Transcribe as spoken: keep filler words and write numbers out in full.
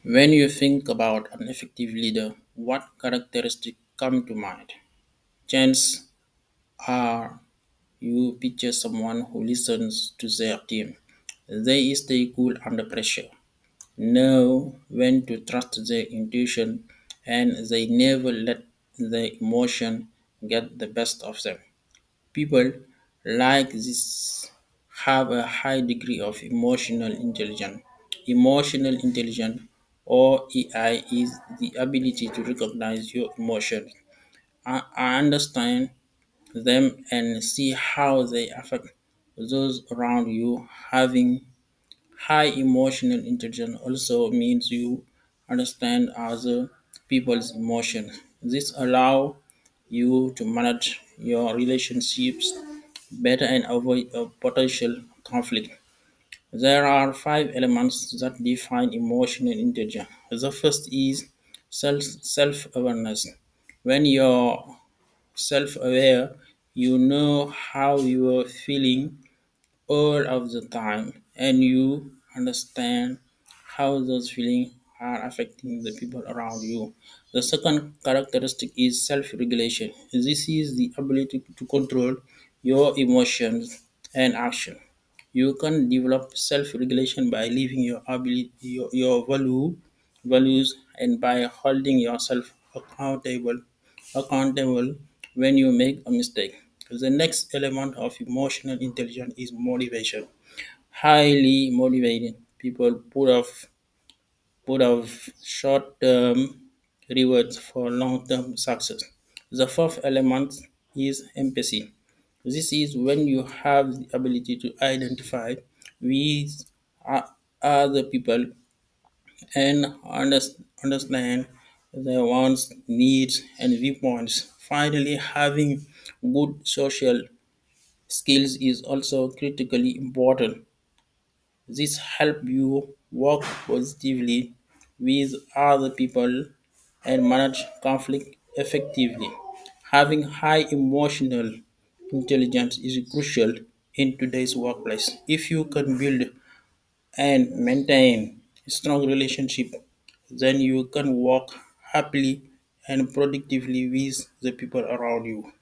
When you think about an effective leader, what characteristics come to mind? Chances are you picture someone who listens to their team. They stay cool under pressure, know when to trust their intuition, and they never let their emotion get the best of them. People like this have a high degree of emotional intelligence. Emotional intelligence or E I is the ability to recognize your emotions, I I understand them and see how they affect those around you. Having high emotional intelligence also means you understand other people's emotions. This allows you to manage your relationships better and avoid a potential conflict. There are five elements that define emotional intelligence. The first is self self awareness. When you're self aware, you know how you are feeling all of the time and you understand how those feelings are affecting the people around you. The second characteristic is self regulation. This is the ability to control your emotions and action. You can develop self regulation by living your ability, your, your value, values, and by holding yourself accountable accountable when you make a mistake. The next element of emotional intelligence is motivation. Highly motivated people put off put off short-term rewards for long-term success. The fourth element is empathy. This is when you have the ability to identify with o- other people and unders- understand their wants, needs, and viewpoints. Finally, having good social skills is also critically important. This helps you work positively with other people and manage conflict effectively. Having high emotional intelligence is crucial in today's workplace. If you can build and maintain a strong relationship, then you can work happily and productively with the people around you.